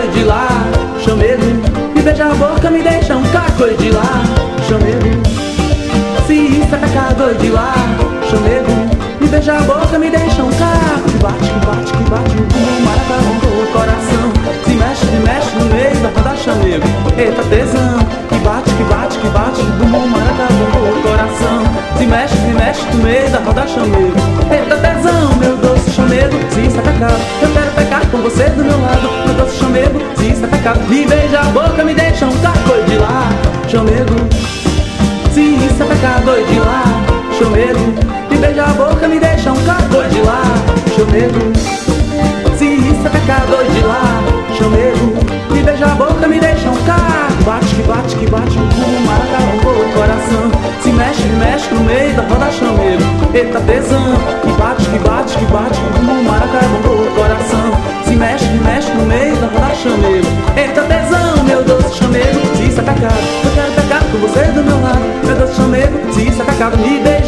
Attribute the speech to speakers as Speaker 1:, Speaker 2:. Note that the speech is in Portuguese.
Speaker 1: caco de lá, chamego. Me beija a boca, me deixa um caco de lá, chamego. Se isso é pecado de lá, chamego. Me beija a boca, me deixa um caco. Que bate, que bate, que bate no bumbum, maracá no coração. Se mexe no meio da roda, chamego. Eita tesão, que bate, que bate, que bate no bumbum, maracá no coração. Se mexe no meio da roda, chamego. Eita tesão, meu doce chamego. Se isso é pecado, eu quero pecar com você do meu lado. Meu doce chamego, se isso é pecado. Me beija a boca, me deixa um caco de lá, chamego. Se isso é pecado de lá, chamego. Me beija a boca, me deixa um caco de lá, chamego. Se isso é pecado de lá, chamego. Me beija a boca, me deixa um caco. Bate, que bate, que bate no bumbum, maracá no coração. Se mexe no meio da roda, chamego. Eita tesão, que bate, que bate, que bate no bumbum, maracá no coração. Se mexe no meio da roda, chamego.